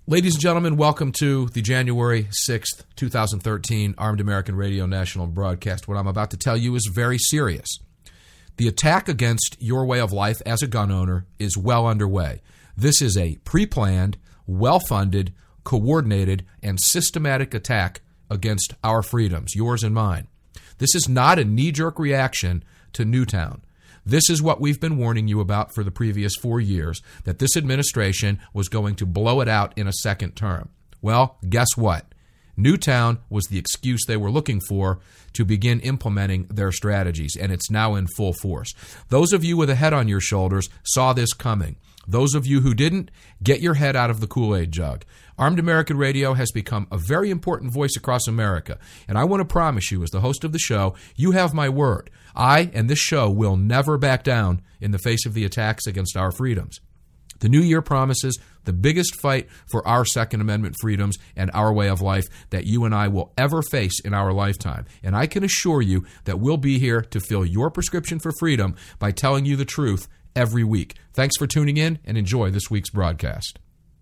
Ladies and gentlemen, welcome to the January 6th, 2013 Armed American Radio National Broadcast. What I'm about to tell you is very serious. The attack against your way of life as a gun owner is well underway. This is a pre-planned, well-funded, coordinated, and systematic attack against our freedoms, yours and mine. This is not a knee-jerk reaction to Newtown. This is what we've been warning you about for the previous 4 years, that this administration was going to blow it out in a second term. Well, guess what? Newtown was the excuse they were looking for to begin implementing their strategies, and it's now in full force. Those of you with a head on your shoulders saw this coming. Those of you who didn't, get your head out of the Kool-Aid jug. Armed American Radio has become a very important voice across America, and I want to promise you, as the host of the show, you have my word. I and this show will never back down in the face of the attacks against our freedoms. The new year promises the biggest fight for our Second Amendment freedoms and our way of life that you and I will ever face in our lifetime. And I can assure you that we'll be here to fill your prescription for freedom by telling you the truth every week. Thanks for tuning in and enjoy this week's broadcast.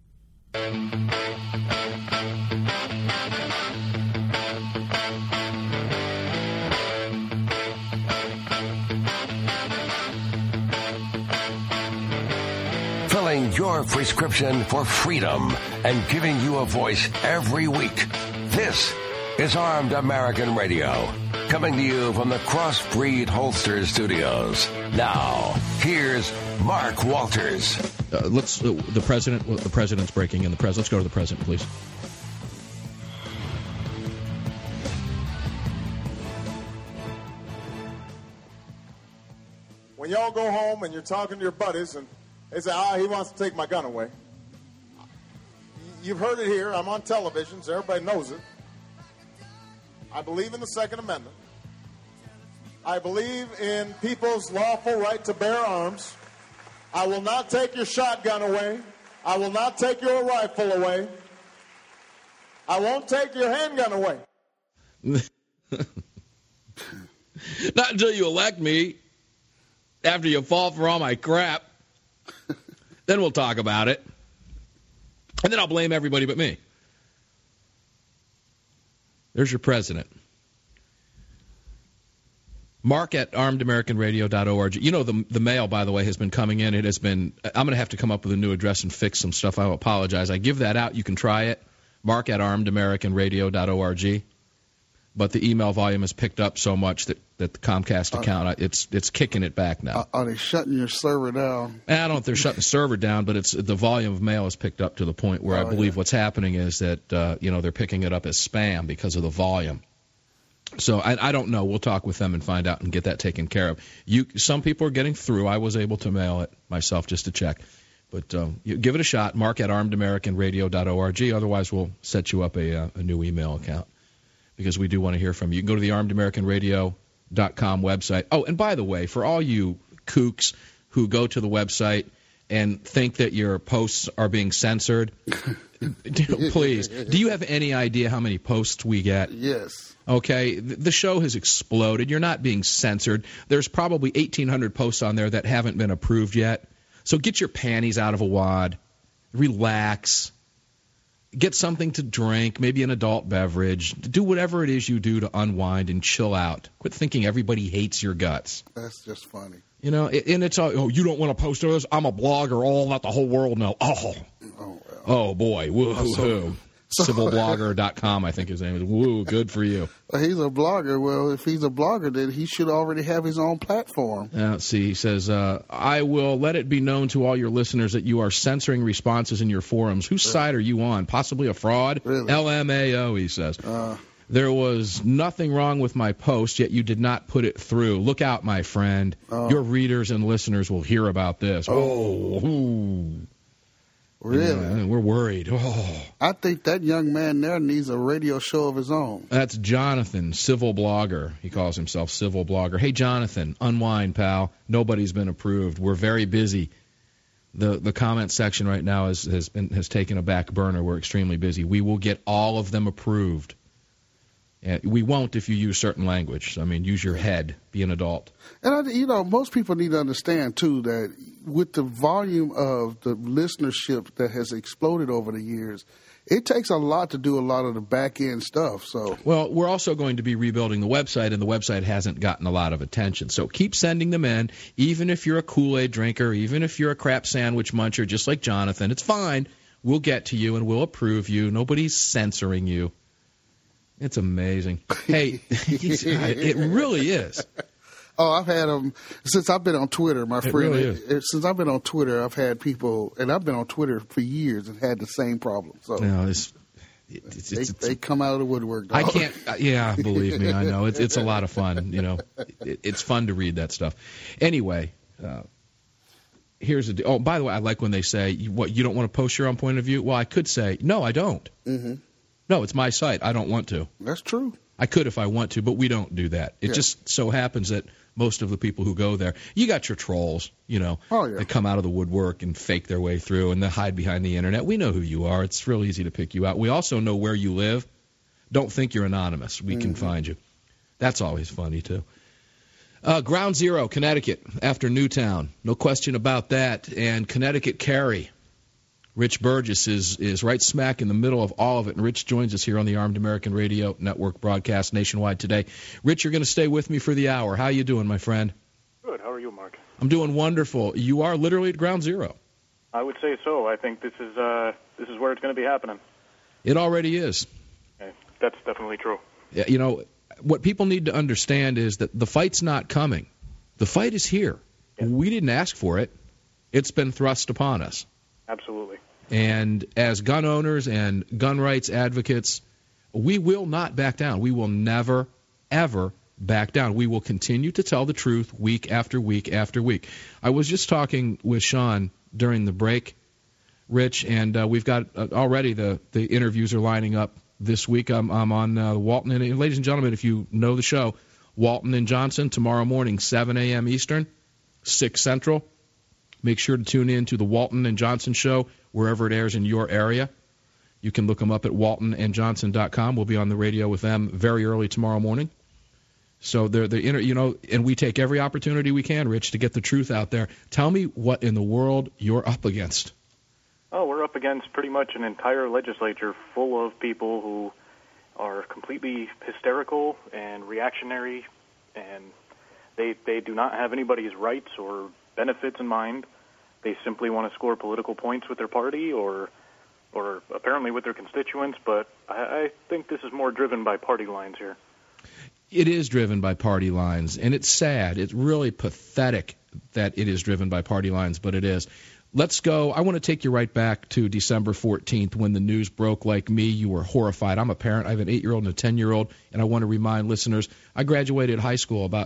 Filling your prescription for freedom and giving you a voice every week. This is Armed American Radio, coming to you from the Crossbreed Holster Studios. Now, here's Mark Walters. The president's breaking in. Let's go to the president, please. When y'all go home and you're talking to your buddies and they say, he wants to take my gun away. You've heard it here. I'm on television, so everybody knows it. I believe in the Second Amendment. I believe in people's lawful right to bear arms. I will not take your shotgun away. I will not take your rifle away. I won't take your handgun away. Not until you elect me. After you fall for all my crap. Then we'll talk about it. And then I'll blame everybody but me. There's your president. Mark at armedamericanradio.org. You know, the mail, by the way, has been coming in. It has been, I'm going to have to come up with a new address and fix some stuff. I apologize. I give that out. You can try it. Mark at armedamericanradio.org. But the email volume has picked up so much that the Comcast account, it's kicking it back now. Are they shutting your server down? I don't know if they're shutting the server down, but the volume of mail has picked up to the point where I believe what's happening is that they're picking it up as spam because of the volume. So I don't know. We'll talk with them and find out and get that taken care of. Some people are getting through. I was able to mail it myself just to check. But give it a shot. Mark at armedamericanradio.org. Otherwise, we'll set you up a new email account, because we do want to hear from you. You can go to the armedamericanradio.com website. Oh, and by the way, for all you kooks who go to the website and think that your posts are being censored, please, do you have any idea how many posts we get? Yes. Okay, the show has exploded. You're not being censored. There's probably 1,800 posts on there that haven't been approved yet. So get your panties out of a wad. Relax. Get something to drink, maybe an adult beverage. Do whatever it is you do to unwind and chill out. Quit thinking everybody hates your guts. That's just funny. You know, and it's all, you don't want to post this? I'm a blogger. I'll let the whole world know. Oh boy. Woo-hoo-hoo. Civilblogger.com, I think his name is. Woo, good for you. He's a blogger. Well, if he's a blogger, then he should already have his own platform. Let's see. He says, I will let it be known to all your listeners that you are censoring responses in your forums. Whose side are you on? Possibly a fraud? Really? LMAO, he says. There was nothing wrong with my post, yet you did not put it through. Look out, my friend. Your readers and listeners will hear about this. Really? Yeah, we're worried. I think that young man there needs a radio show of his own. That's Jonathan, civil blogger. He calls himself civil blogger. Hey, Jonathan, unwind, pal. Nobody's been approved. We're very busy. The comment section right now has taken a back burner. We're extremely busy. We will get all of them approved. We won't if you use certain language. I mean, use your head. Be an adult. And, most people need to understand, too, that with the volume of the listenership that has exploded over the years, it takes a lot to do a lot of the back-end stuff. So, well, we're also going to be rebuilding the website, and the website hasn't gotten a lot of attention. So keep sending them in, even if you're a Kool-Aid drinker, even if you're a crap sandwich muncher, just like Jonathan. It's fine. We'll get to you, and we'll approve you. Nobody's censoring you. It's amazing. Hey, it really is. Oh, I've had them since I've been on Twitter, my friend. Really since I've been on Twitter, I've had people, and I've been on Twitter for years and had the same problem. So they come out of the woodwork. Dog. I can't. Yeah, believe me, I know it's a lot of fun. It's fun to read that stuff. Anyway, here's the. Oh, by the way, I like when they say, "What, you don't want to post your own point of view?" Well, I could say, "No, I don't." Mm-hmm. No, it's my site. I don't want to. That's true. I could if I want to, but we don't do that. It just so happens that most of the people who go there, you got your trolls, that come out of the woodwork and fake their way through and they hide behind the internet. We know who you are. It's real easy to pick you out. We also know where you live. Don't think you're anonymous. We can find you. That's always funny, too. Ground Zero, Connecticut, after Newtown. No question about that. And Connecticut Cary. Rich Burgess is right smack in the middle of all of it, and Rich joins us here on the Armed American Radio Network broadcast nationwide today. Rich, you're going to stay with me for the hour. How you doing, my friend? Good. How are you, Mark? I'm doing wonderful. You are literally at Ground Zero. I would say so. I think this is where it's going to be happening. It already is. Okay. That's definitely true. Yeah, what people need to understand is that the fight's not coming. The fight is here. Yeah. We didn't ask for it. It's been thrust upon us. Absolutely. And as gun owners and gun rights advocates, we will not back down. We will never, ever back down. We will continue to tell the truth week after week after week. I was just talking with Sean during the break, Rich, and we've got already the interviews are lining up this week. I'm on Walton. And ladies and gentlemen, if you know the show, Walton and Johnson, tomorrow morning, 7 a.m. Eastern, 6 Central. Make sure to tune in to the Walton and Johnson show wherever it airs in your area. You can look them up at waltonandjohnson.com. We'll be on the radio with them very early tomorrow morning. So and we take every opportunity we can, Rich, to get the truth out there. Tell me what in the world you're up against. Oh, we're up against pretty much an entire legislature full of people who are completely hysterical and reactionary, and they do not have anybody's rights or benefits in mind. They simply want to score political points with their party or apparently with their constituents, but I think this is more driven by party lines here. It is driven by party lines, and it's sad. It's really pathetic that it is driven by party lines, but it is. Let's go. I want to take you right back to December 14th when the news broke. Like me, you were horrified. I'm a parent. I have an 8-year-old and a 10-year-old, and I want to remind listeners, I graduated high school about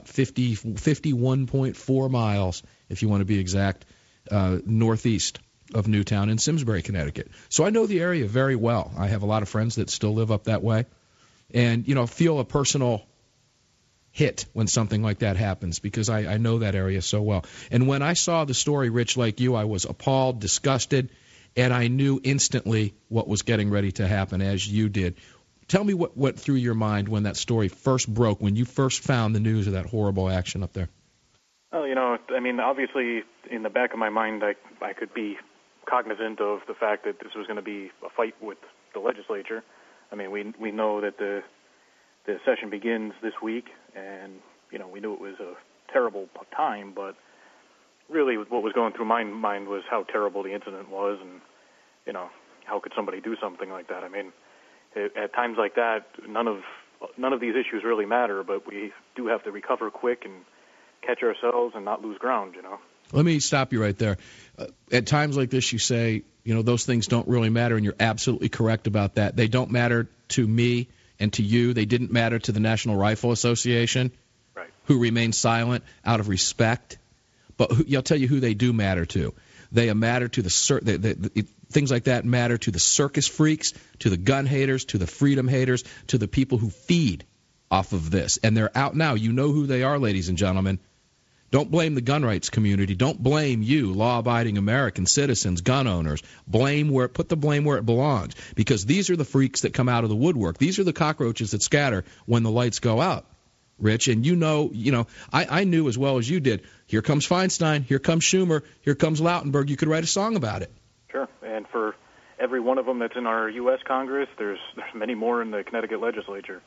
51.4 miles, if you want to be exact, northeast of Newtown in Simsbury, Connecticut. So I know the area very well. I have a lot of friends that still live up that way, and feel a personal hit when something like that happens because I know that area so well. And when I saw the story, Rich, like you, I was appalled, disgusted, and I knew instantly what was getting ready to happen, as you did. Tell me what went through your mind when that story first broke, when you first found the news of that horrible action up there. Well, obviously in the back of my mind, I could be cognizant of the fact that this was going to be a fight with the legislature. I mean, we know that the session begins this week, and, we knew it was a terrible time, but really what was going through my mind was how terrible the incident was and, how could somebody do something like that? I mean, at times like that, none of these issues really matter, but we do have to recover quick and catch ourselves and not lose ground, Let me stop you right there. At times like this, you say, those things don't really matter, and you're absolutely correct about that. They don't matter to me and to you. They didn't matter to the National Rifle Association, right, who remained silent out of respect. But I'll tell you who they do matter to. They matter to things like that matter to the circus freaks, to the gun haters, to the freedom haters, to the people who feed off of this. And they're out now. You know who they are, ladies and gentlemen. Don't blame the gun rights community. Don't blame you, law-abiding American citizens, gun owners. Put the blame where it belongs, because these are the freaks that come out of the woodwork. These are the cockroaches that scatter when the lights go out, Rich. And I knew as well as you did. Here comes Feinstein. Here comes Schumer. Here comes Lautenberg. You could write a song about it. Sure. And for every one of them that's in our U.S. Congress, there's many more in the Connecticut legislature.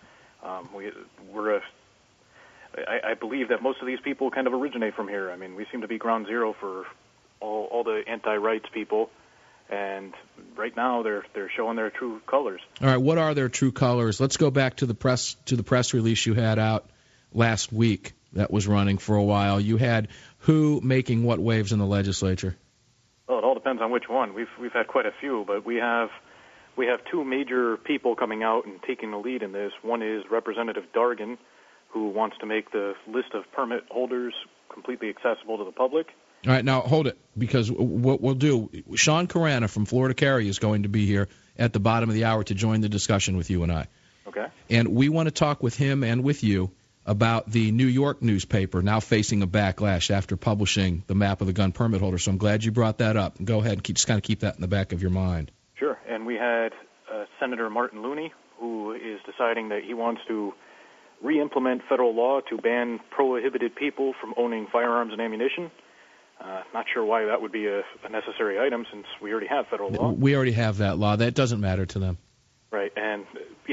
I believe that most of these people kind of originate from here. I mean, we seem to be ground zero for all the anti-rights people, and right now they're showing their true colors. All right, what are their true colors? Let's go back to the press release you had out last week that was running for a while. You had who making what waves in the legislature? Well, it all depends on which one. We've had quite a few, but we have two major people coming out and taking the lead in this. One is Representative Dargan, who wants to make the list of permit holders completely accessible to the public. All right, now hold it, because what we'll do, Sean Carana from Florida Carry is going to be here at the bottom of the hour to join the discussion with you and I. Okay. And we want to talk with him and with you about the New York newspaper now facing a backlash after publishing the map of the gun permit holder. So I'm glad you brought that up. Go ahead and just kind of keep that in the back of your mind. Sure. And we had Senator Martin Looney, who is deciding that he wants to re-implement federal law to ban prohibited people from owning firearms and ammunition. Not sure why that would be a necessary item, since we already have federal law. We already have that law. That doesn't matter to them. Right, and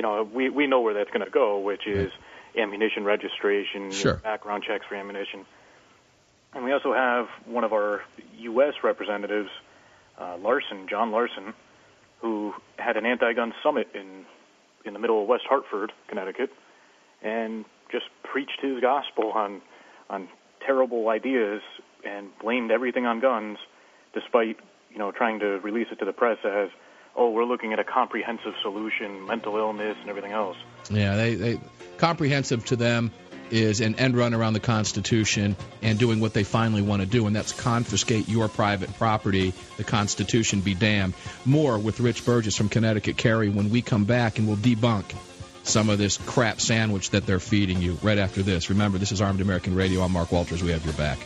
we know where that's going to go, which is ammunition registration, sure, background checks for ammunition. And we also have one of our U.S. representatives, John Larson, who had an anti-gun summit in the middle of West Hartford, Connecticut, and just preached his gospel on terrible ideas and blamed everything on guns, despite trying to release it to the press as, oh, we're looking at a comprehensive solution, mental illness and everything else. Yeah, they comprehensive to them is an end run around the Constitution and doing what they finally want to do, and that's confiscate your private property. The Constitution be damned. More with Rich Burgess from Connecticut Carry when we come back, and we'll debunk some of this crap sandwich that they're feeding you right after this. Remember, this is Armed American Radio. I'm Mark Walters. We have your back.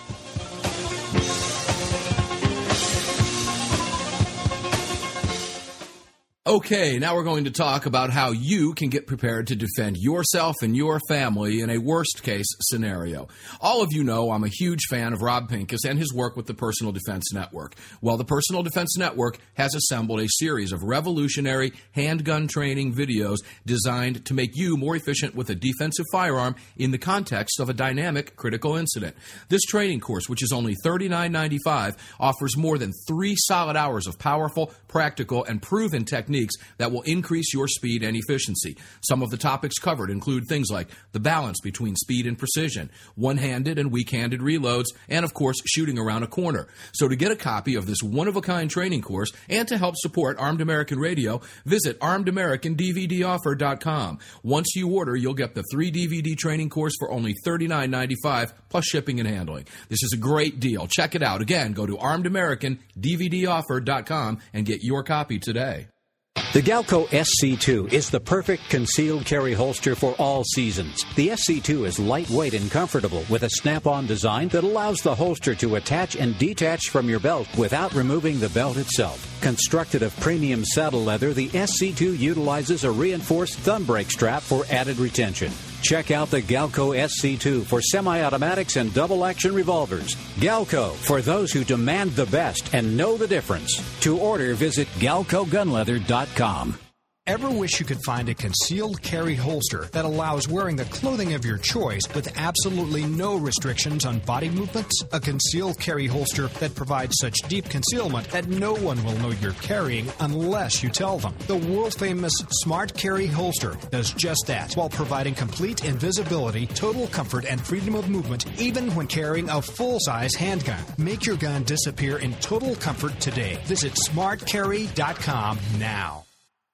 Okay, now we're going to talk about how you can get prepared to defend yourself and your family in a worst-case scenario. All of you know I'm a huge fan of Rob Pincus and his work with the Personal Defense Network. Well, the Personal Defense Network has assembled a series of revolutionary handgun training videos designed to make you more efficient with a defensive firearm in the context of a dynamic critical incident. This training course, which is only $39.95, offers more than 3 solid hours of powerful, practical, and proven techniques that will increase your speed and efficiency. Some of the topics covered include things like the balance between speed and precision, one-handed and weak-handed reloads, and of course, shooting around a corner. So to get a copy of this one-of-a-kind training course and to help support Armed American Radio, visit ArmedAmericanDVDoffer.com. Once you order, you'll get the 3-DVD training course for only $39.95 plus shipping and handling. This is a great deal. Check it out. Again, go to ArmedAmericanDVDoffer.com and get your copy today. The Galco SC2 is the perfect concealed carry holster for all seasons. The SC2 is lightweight and comfortable with a snap-on design that allows the holster to attach and detach from your belt without removing the belt itself. Constructed of premium saddle leather, the SC2 utilizes a reinforced thumb brake strap for added retention. Check out the Galco SC2 for semi-automatics and double-action revolvers. Galco, for those who demand the best and know the difference. To order, visit GalcoGunleather.com. Ever wish you could find a concealed carry holster that allows wearing the clothing of your choice with absolutely no restrictions on body movements? A concealed carry holster that provides such deep concealment that no one will know you're carrying unless you tell them. The world-famous Smart Carry holster does just that while providing complete invisibility, total comfort, and freedom of movement even when carrying a full-size handgun. Make your gun disappear in total comfort today. Visit smartcarry.com now.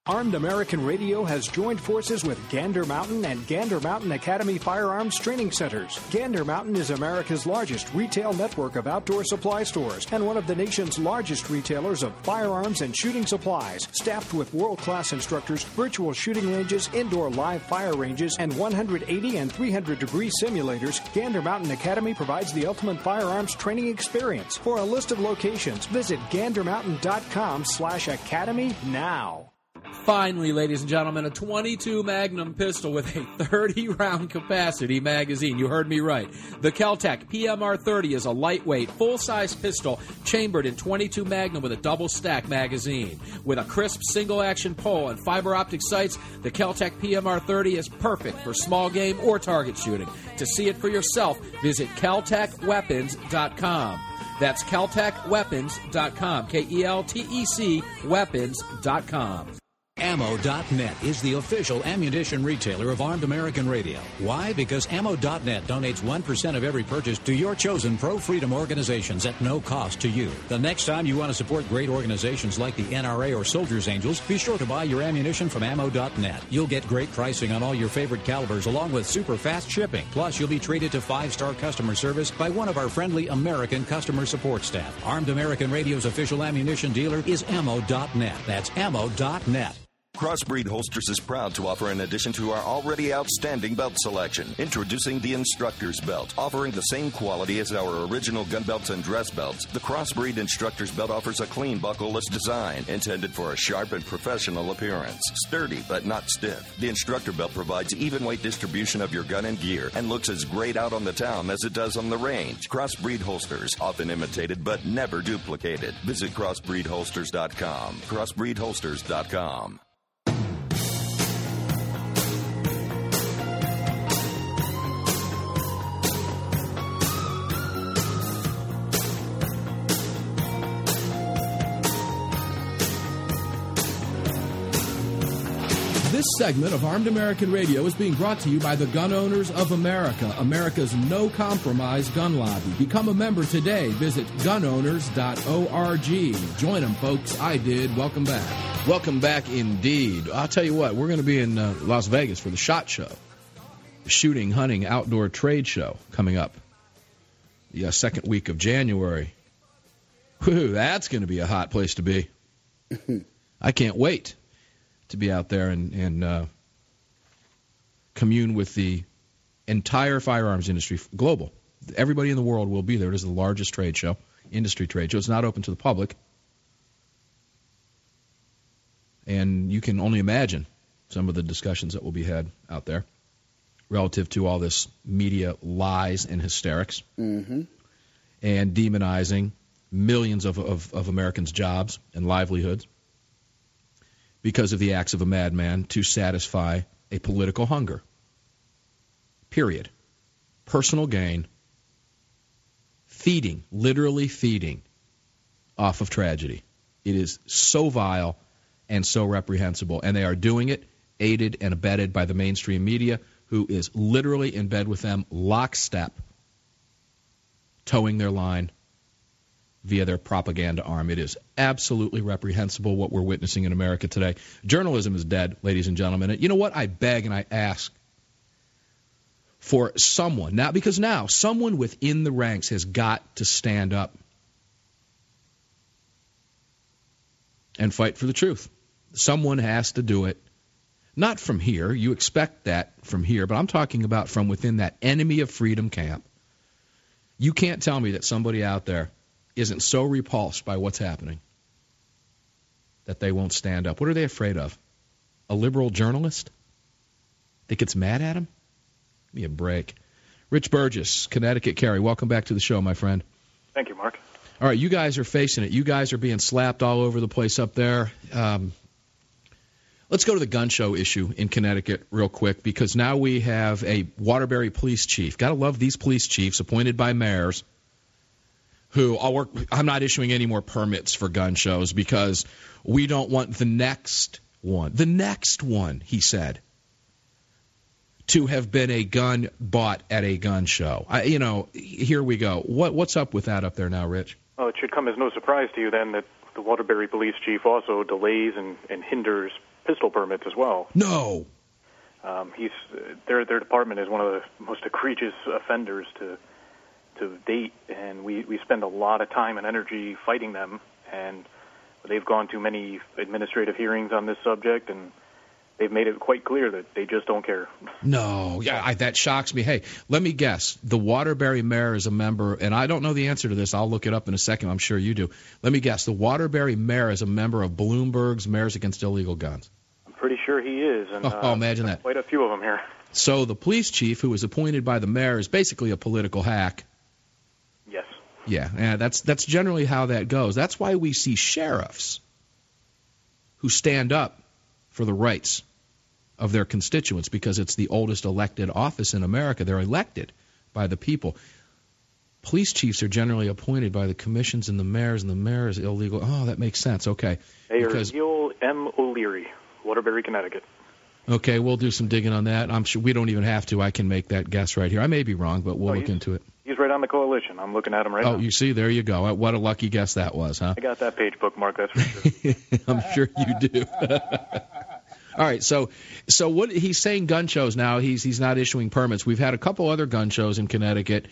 Armed American Radio has joined forces with Gander Mountain and Gander Mountain Academy Firearms Training Centers. Gander Mountain is America's largest retail network of outdoor supply stores and one of the nation's largest retailers of firearms and shooting supplies. Staffed with world-class instructors, virtual shooting ranges, indoor live fire ranges, and 180 and 300-degree simulators, Gander Mountain Academy provides the ultimate firearms training experience. For a list of locations, visit gandermountain.com/academy now. Finally, ladies and gentlemen, a .22 Magnum pistol with a 30-round capacity magazine. You heard me right. The Kel-Tec PMR-30 is a lightweight, full-size pistol chambered in .22 Magnum with a double-stack magazine. With a crisp single-action pole and fiber optic sights, the Kel-Tec PMR-30 is perfect for small game or target shooting. To see it for yourself, visit KelTecWeapons.com. That's KelTecWeapons.com. KELTEC Weapons.com. Ammo.net is the official ammunition retailer of Armed American Radio. Why? Because Ammo.net donates 1% of every purchase to your chosen pro-freedom organizations at no cost to you. The next time you want to support great organizations like the NRA or Soldiers Angels, be sure to buy your ammunition from Ammo.net. You'll get great pricing on all your favorite calibers along with super fast shipping. Plus, you'll be treated to 5-star customer service by one of our friendly American customer support staff. Armed American Radio's official ammunition dealer is Ammo.net. That's Ammo.net. Crossbreed Holsters is proud to offer an addition to our already outstanding belt selection. Introducing the Instructor's Belt. Offering the same quality as our original gun belts and dress belts, the Crossbreed Instructor's Belt offers a clean buckleless design intended for a sharp and professional appearance. Sturdy but not stiff. The Instructor Belt provides even weight distribution of your gun and gear and looks as great out on the town as it does on the range. Crossbreed Holsters, often imitated but never duplicated. Visit crossbreedholsters.com. Crossbreedholsters.com. This segment of Armed American Radio is being brought to you by the Gun Owners of America, America's no-compromise gun lobby. Become a member today. Visit gunowners.org. Join them, folks. I did. Welcome back. Welcome back indeed. I'll tell you what, we're going to be in Las Vegas for the SHOT Show, the Shooting, Hunting, Outdoor Trade Show coming up the second week of January. Whew, that's going to be a hot place to be. I can't wait to be out there and commune with the entire firearms industry, global. Everybody in the world will be there. It is the largest trade show, industry trade show. It's not open to the public. And you can only imagine some of the discussions that will be had out there relative to all this media lies and hysterics and demonizing millions of Americans' jobs and livelihoods because of the acts of a madman to satisfy a political hunger. Period. Personal gain. Feeding, literally feeding off of tragedy. It is so vile and so reprehensible. And they are doing it aided and abetted by the mainstream media, who is literally in bed with them, lockstep, towing their line via their propaganda arm. It is absolutely reprehensible what we're witnessing in America today. Journalism is dead, ladies and gentlemen. And you know what? I beg and I ask for someone, now someone within the ranks has got to stand up and fight for the truth. Someone has to do it. Not from here. You expect that from here, but I'm talking about from within that enemy of freedom camp. You can't tell me that somebody out there isn't so repulsed by what's happening that they won't stand up. What are they afraid of? A liberal journalist that gets mad at him? Give me a break. Rich Burgess, Connecticut Carry, welcome back to the show, my friend. Thank you, Mark. All right, you guys are facing it. You guys are being slapped all over the place up there. Let's go to the gun show issue in Connecticut real quick, because now we have a Waterbury police chief. Got to love these police chiefs appointed by mayors who I'm not issuing any more permits for gun shows because we don't want the next one, he said, to have been a gun bought at a gun show. Here we go. What's up with that up there now, Rich? Well, it should come as no surprise to you then that the Waterbury police chief also delays and hinders pistol permits as well. No. Their department is one of the most egregious offenders to date, and we spend a lot of time and energy fighting them, and they've gone to many administrative hearings on this subject, and they've made it quite clear that they just don't care. No, that shocks me. Hey, let me guess. The Waterbury mayor is a member, and I don't know the answer to this. I'll look it up in a second. I'm sure you do. Let me guess. The Waterbury mayor is a member of Bloomberg's Mayors Against Illegal Guns. I'm pretty sure he is. And, imagine that. Quite a few of them here. So the police chief, who was appointed by the mayor, is basically a political hack. Yes. Yeah, that's generally how that goes. That's why we see sheriffs who stand up for the rights of their constituents, because it's the oldest elected office in America. They're elected by the people. Police chiefs are generally appointed by the commissions and the mayor is illegal. Oh, that makes sense. Okay. Mayor Neil M. O'Leary, Waterbury, Connecticut. Okay, we'll do some digging on that. I'm sure we don't even have to. I can make that guess right here. I may be wrong, but we'll look into it. He's right on the coalition. I'm looking at him right now. Oh, you see, there you go. What a lucky guess that was, huh? I got that page bookmarked, that's for sure. I'm sure you do. All right, so what he's saying, gun shows now, he's not issuing permits. We've had a couple other gun shows in Connecticut,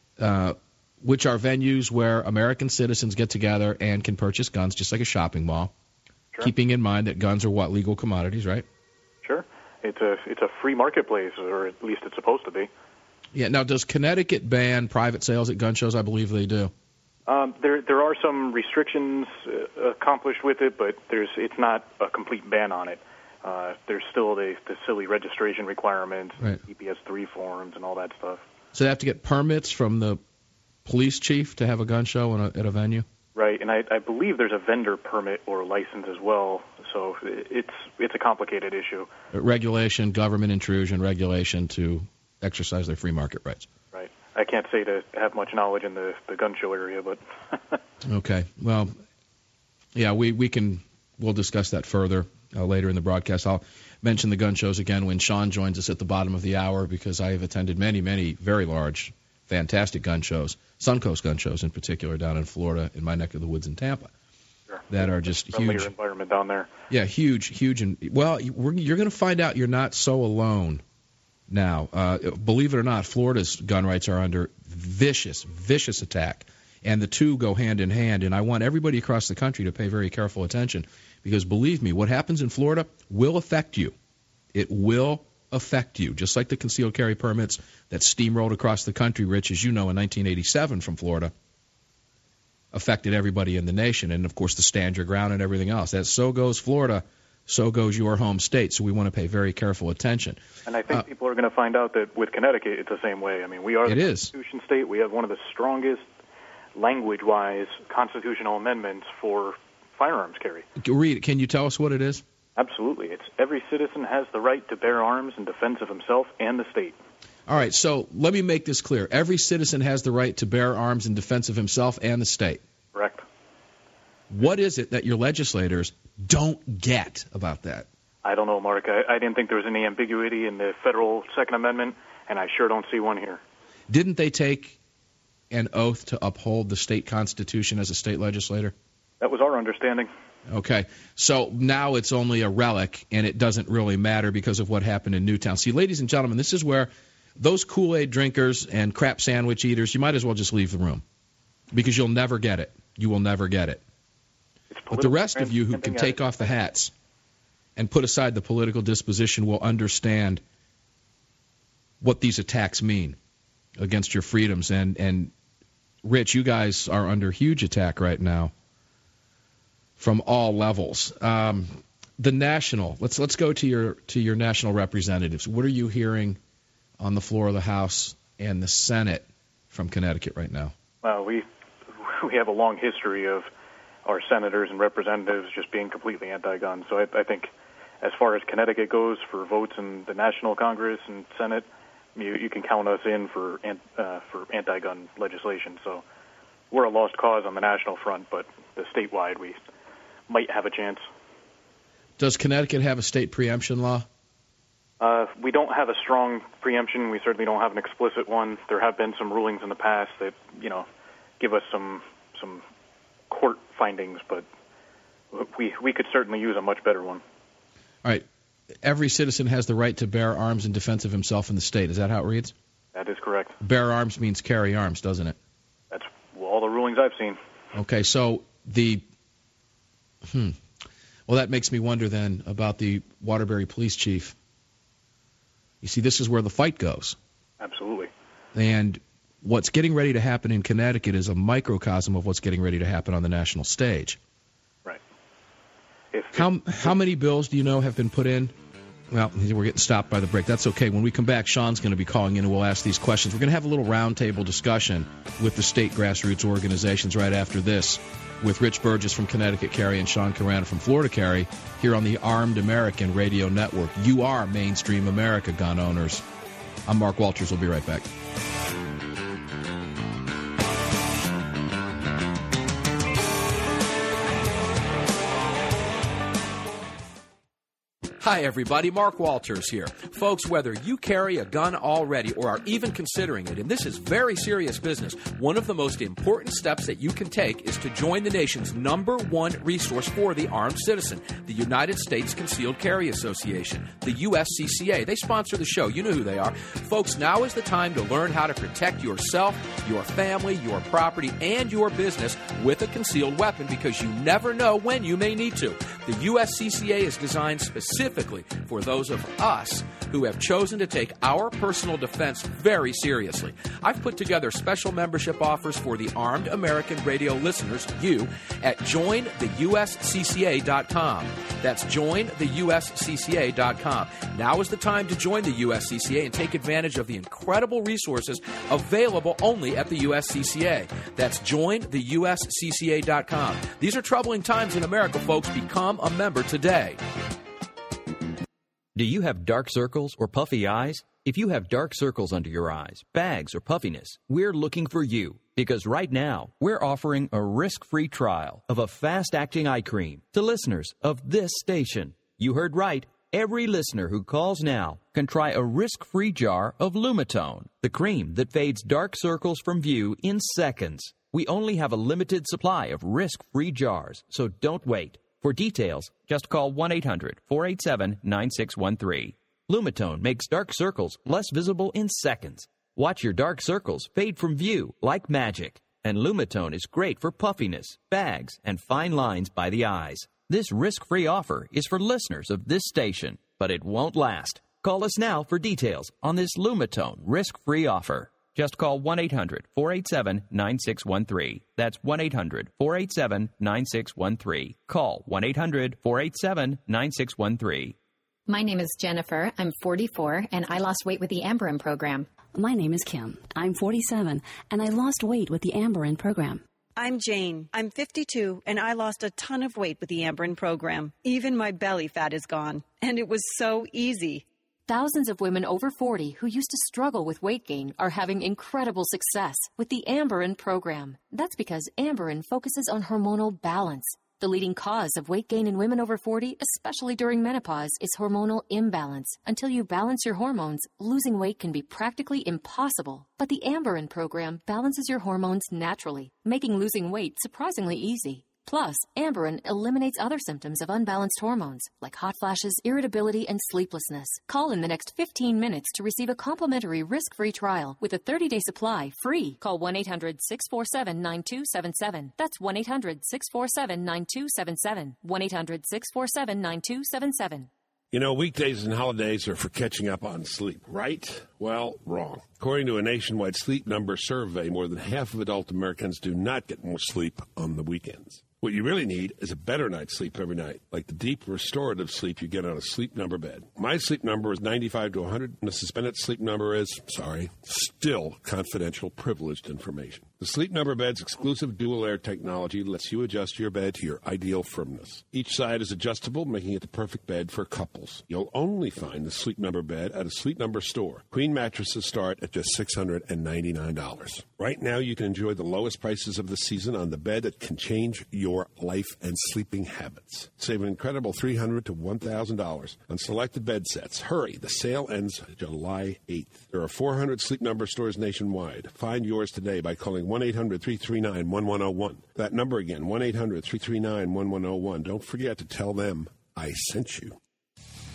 which are venues where American citizens get together and can purchase guns, just like a shopping mall, sure. Keeping in mind that guns are legal commodities, right? Sure. It's a free marketplace, or at least it's supposed to be. Yeah. Now, does Connecticut ban private sales at gun shows? I believe they do. There are some restrictions accomplished with it, but it's not a complete ban on it. There's still the silly registration requirements, right. EPS 3 forms, and all that stuff. So they have to get permits from the police chief to have a gun show at a venue? Right, and I believe there's a vendor permit or license as well, so it's a complicated issue. Regulation, government intrusion, regulation to exercise their free market rights. Right. I can't say to have much knowledge in the gun show area, but... Okay. Well, yeah, we'll discuss that further later in the broadcast. I'll mention the gun shows again when Sean joins us at the bottom of the hour, because I have attended many, many very large, fantastic gun shows, Suncoast gun shows in particular, down in Florida, in my neck of the woods in Tampa, sure. That are just Friendlier huge. Environment down there. Yeah, huge. And, well, you're going to find out you're not so alone now. Believe it or not, Florida's gun rights are under vicious attack, and the two go hand in hand, and I want everybody across the country to pay very careful attention, because believe me, what happens in Florida will affect you. It will affect you, just like the concealed carry permits that steamrolled across the country, Rich, as you know, in 1987 from Florida, affected everybody in the nation, and, of course, the stand your ground and everything else. That so goes Florida, so goes your home state, so we want to pay very careful attention. And I think people are going to find out that with Connecticut, it's the same way. I mean, we are the Constitution state. We have one of the strongest, language-wise, constitutional amendments for firearms carry. Read it. Can you tell us what it is? Absolutely. It's every citizen has the right to bear arms in defense of himself and the state. All right, so let me make this clear. Every citizen has the right to bear arms in defense of himself and the state. Correct. What is it that your legislators don't get about that? I don't know, Mark. I didn't think there was any ambiguity in the federal Second Amendment, and I sure don't see one here. Didn't they take an oath to uphold the state constitution as a state legislator? That was our understanding. Okay, so now it's only a relic, and it doesn't really matter because of what happened in Newtown. See, ladies and gentlemen, this is where those Kool-Aid drinkers and crap sandwich eaters, you might as well just leave the room, because you'll never get it. You will never get it. But the rest of you who can take off the hats and put aside the political disposition will understand what these attacks mean against your freedoms. And Rich, you guys are under huge attack right now from all levels. The national, let's go to your national representatives. What are you hearing on the floor of the House and the Senate from Connecticut right now? Well, we have a long history of our senators and representatives just being completely anti-gun. So I think as far as Connecticut goes for votes in the National Congress and Senate, you can count us in for anti-gun legislation. So we're a lost cause on the national front, but the statewide we might have a chance. Does Connecticut have a state preemption law? We don't have a strong preemption. We certainly don't have an explicit one. There have been some rulings in the past that, give us some court findings, but we could certainly use a much better one. All right. Every citizen has the right to bear arms in defense of himself and the state. Is that how it reads? That is correct. Bear arms means carry arms, doesn't it? That's all the rulings I've seen. Okay, so well, that makes me wonder then about the Waterbury police chief. You see, this is where the fight goes. Absolutely. And what's getting ready to happen in Connecticut is a microcosm of what's getting ready to happen on the national stage. Right. How many bills do you know have been put in? Well, we're getting stopped by the break. That's okay. When we come back, Sean's going to be calling in and we'll ask these questions. We're going to have a little roundtable discussion with the state grassroots organizations right after this with Rich Burgess from Connecticut Carry and Sean Carana from Florida Carry here on the Armed American Radio Network. You are mainstream America, gun owners. I'm Mark Walters. We'll be right back. Hi, everybody. Mark Walters here. Folks, whether you carry a gun already or are even considering it, and this is very serious business, one of the most important steps that you can take is to join the nation's #1 resource for the armed citizen, the United States Concealed Carry Association, the USCCA. They sponsor the show. You know who they are. Folks, now is the time to learn how to protect yourself, your family, your property, and your business with a concealed weapon because you never know when you may need to. The USCCA is designed specifically for those of us who have chosen to take our personal defense very seriously. I've put together special membership offers for the Armed American Radio listeners, you, at jointheuscca.com. That's jointheuscca.com. Now is the time to join the USCCA and take advantage of the incredible resources available only at the USCCA. That's jointheuscca.com. These are troubling times in America, folks. Become a member today. Do you have dark circles or puffy eyes? If you have dark circles under your eyes, bags, or puffiness, we're looking for you. Because right now, we're offering a risk-free trial of a fast-acting eye cream to listeners of this station. You heard right. Every listener who calls now can try a risk-free jar of Lumitone, the cream that fades dark circles from view in seconds. We only have a limited supply of risk-free jars, so don't wait. For details, just call 1-800-487-9613. Lumitone makes dark circles less visible in seconds. Watch your dark circles fade from view like magic. And Lumitone is great for puffiness, bags, and fine lines by the eyes. This risk-free offer is for listeners of this station, but it won't last. Call us now for details on this Lumitone risk-free offer. Just call 1-800-487-9613. That's 1-800-487-9613. Call 1-800-487-9613. My name is Jennifer. I'm 44, and I lost weight with the Amberin program. My name is Kim. I'm 47, and I lost weight with the Amberin program. I'm Jane. I'm 52, and I lost a ton of weight with the Amberin program. Even my belly fat is gone, and it was so easy. Thousands of women over 40 who used to struggle with weight gain are having incredible success with the Amberin program. That's because Amberin focuses on hormonal balance. The leading cause of weight gain in women over 40, especially during menopause, is hormonal imbalance. Until you balance your hormones, losing weight can be practically impossible. But the Amberin program balances your hormones naturally, making losing weight surprisingly easy. Plus, Amberin eliminates other symptoms of unbalanced hormones, like hot flashes, irritability, and sleeplessness. Call in the next 15 minutes to receive a complimentary risk-free trial with a 30-day supply free. Call 1-800-647-9277. That's 1-800-647-9277. 1-800-647-9277. You know, weekdays and holidays are for catching up on sleep, right? Well, wrong. According to a nationwide Sleep Number survey, more than half of adult Americans do not get more sleep on the weekends. What you really need is a better night's sleep every night, like the deep restorative sleep you get on a Sleep Number bed. My sleep number is 95 to 100, and the suspended sleep number is, still confidential, privileged information. The Sleep Number bed's exclusive dual-air technology lets you adjust your bed to your ideal firmness. Each side is adjustable, making it the perfect bed for couples. You'll only find the Sleep Number bed at a Sleep Number store. Queen mattresses start at just $699. Right now, you can enjoy the lowest prices of the season on the bed that can change your life and sleeping habits. Save an incredible $300 to $1,000 on selected bed sets. Hurry, the sale ends July 8th. There are 400 Sleep Number stores nationwide. Find yours today by calling 1-800-339-1101. That number again, 1-800-339-1101. Don't forget to tell them I sent you.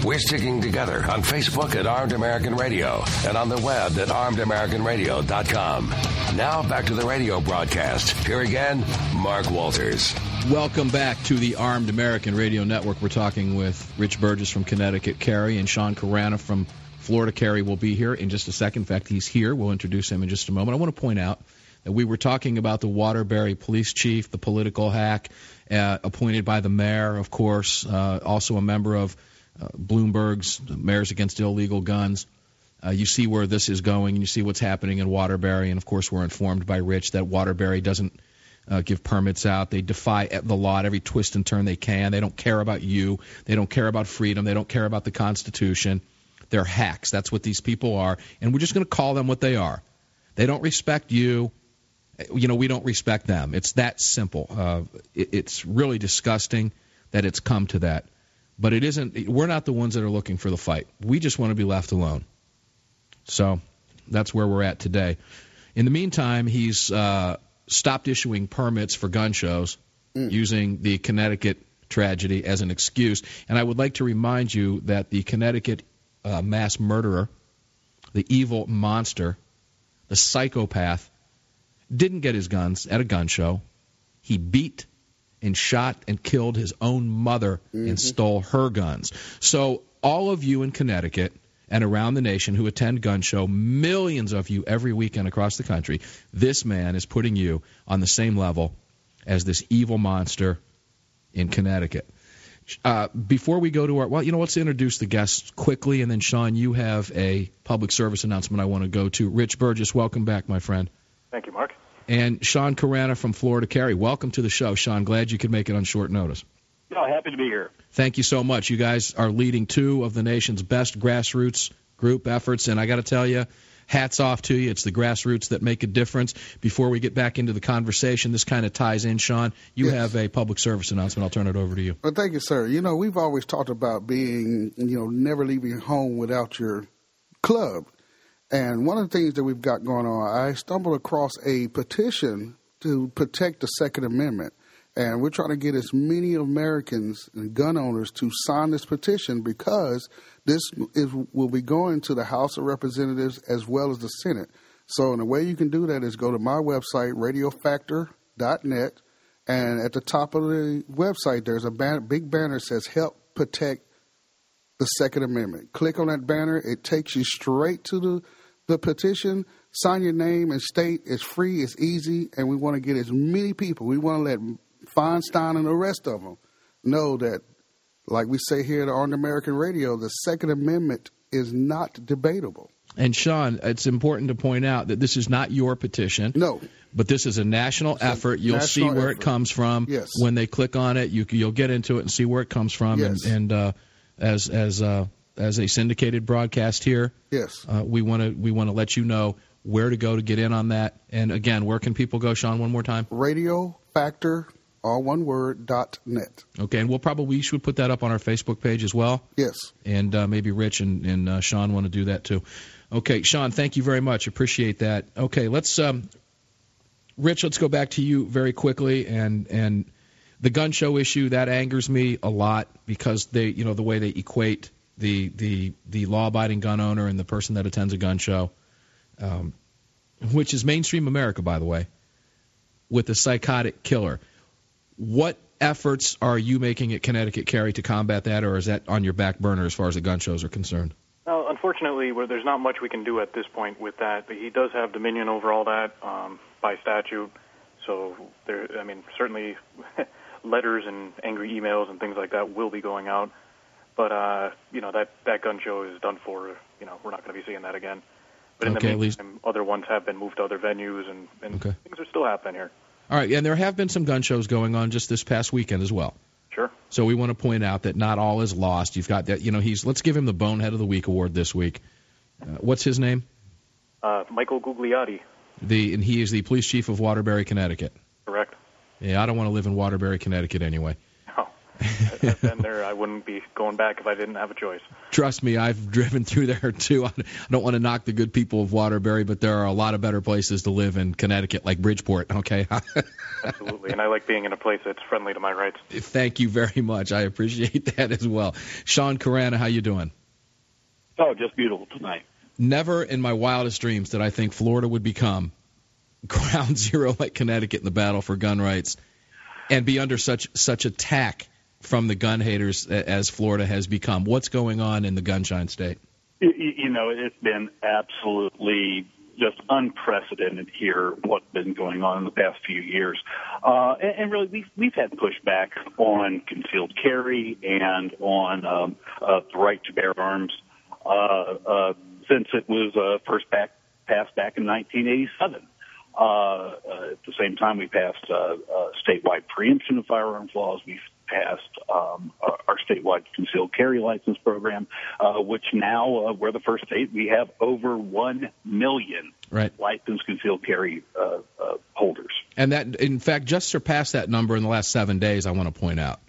We're sticking together on Facebook at Armed American Radio and on the web at armedamericanradio.com. Now back to the radio broadcast. Here again, Mark Walters. Welcome back to the Armed American Radio Network. We're talking with Rich Burgess from Connecticut Carry, and Sean Carana from Florida Carry will be here in just a second. In fact, he's here. We'll introduce him in just a moment. I want to point out that we were talking about the Waterbury police chief, the political hack, appointed by the mayor, of course, also a member of Bloomberg's Mayors Against Illegal Guns. You see where this is going, and you see what's happening in Waterbury. And, of course, we're informed by Rich that Waterbury doesn't give permits out. They defy the law at every twist and turn they can. They don't care about you. They don't care about freedom. They don't care about the Constitution. They're hacks. That's what these people are. And we're just going to call them what they are. They don't respect you. You know, we don't respect them. It's that simple. It's really disgusting that it's come to that. But it isn't. We're not the ones that are looking for the fight. We just want to be left alone. So that's where we're at today. In the meantime, he's stopped issuing permits for gun shows using the Connecticut tragedy as an excuse. And I would like to remind you that the Connecticut mass murderer, the evil monster, the psychopath, didn't get his guns at a gun show. He beat and shot and killed his own mother and stole her guns. So all of you in Connecticut and around the nation who attend gun show, millions of you every weekend across the country, this man is putting you on the same level as this evil monster in Connecticut. Before we go to our, let's introduce the guests quickly, and then, Sean, you have a public service announcement I want to go to. Rich Burgess, welcome back, my friend. Thank you, Mark. And Sean Carana from Florida Carry, welcome to the show. Sean, glad you could make it on short notice. No, happy to be here. Thank you so much. You guys are leading two of the nation's best grassroots group efforts, and I got to tell you, hats off to you. It's the grassroots that make a difference. Before we get back into the conversation, this kind of ties in, Sean. You have a public service announcement. I'll turn it over to you. Well, thank you, sir. You know, we've always talked about being, never leaving home without your club. And one of the things that we've got going on, I stumbled across a petition to protect the Second Amendment. And we're trying to get as many Americans and gun owners to sign this petition because this will be going to the House of Representatives as well as the Senate. So the way you can do that is go to my website, radiofactor.net, and at the top of the website there's a big banner that says Help Protect the Second Amendment. Click on that banner. It takes you straight to the petition. Sign your name and state. It's free. It's easy. And we want to get as many people. We want to let Feinstein and the rest of them know that, like we say here at Armed American Radio, the Second Amendment is not debatable. And, Sean, it's important to point out that this is not your petition. No. But this is a national effort. You'll see where it comes from. Yes. When they click on it, you'll get into it and see where it comes from. Yes. And as a syndicated broadcast here, yes, we want to let you know where to go to get in on that. And again, where can people go, Sean? One more time. Radio Factor, all one word, .net. Okay, and we should put that up on our Facebook page as well. Yes. And maybe Rich and Sean want to do that too. Okay, Sean, thank you very much. Appreciate that. Okay, Rich, let's go back to you very quickly and. The gun show issue, that angers me a lot because they, the way they equate the law-abiding gun owner and the person that attends a gun show, which is mainstream America, by the way, with the psychotic killer. What efforts are you making at Connecticut Carry to combat that, or is that on your back burner as far as the gun shows are concerned? Well, unfortunately, there's not much we can do at this point with that. He does have dominion over all that by statute. So, certainly letters and angry emails and things like that will be going out. But, that gun show is done for. We're not going to be seeing that again. But in the meantime, other ones have been moved to other venues, and things are still happening here. All right, and there have been some gun shows going on just this past weekend as well. Sure. So we want to point out that not all is lost. You've got that, let's give him the Bonehead of the Week award this week. What's his name? Michael Gugliotti. And he is the police chief of Waterbury, Connecticut. Correct. Yeah, I don't want to live in Waterbury, Connecticut anyway. Oh. I've been there. I wouldn't be going back if I didn't have a choice. Trust me, I've driven through there too. I don't want to knock the good people of Waterbury, but there are a lot of better places to live in Connecticut, like Bridgeport, okay? Absolutely, and I like being in a place that's friendly to my rights. Thank you very much. I appreciate that as well. Sean Carana, how you doing? Oh, just beautiful tonight. Never in my wildest dreams did I think Florida would become ground zero like Connecticut in the battle for gun rights and be under such attack from the gun haters as Florida has become. What's going on in the gunshine state? You know, it's been absolutely just unprecedented here what's been going on in the past few years. And really, we've had pushback on concealed carry and on the right to bear arms since it was first passed back in 1987. At the same time, we passed statewide preemption of firearms laws. We've passed our statewide concealed carry license program, which now we're the first state. We have over 1 million licensed concealed carry holders. And that, in fact, just surpassed that number in the last 7 days, I want to point out.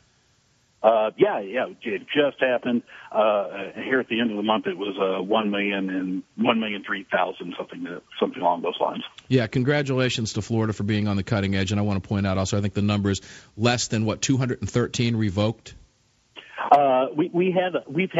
It just happened. Here at the end of the month, it was 1,003,000, something along those lines. Yeah, congratulations to Florida for being on the cutting edge. And I want to point out also, I think the number is less than 213 revoked. We've had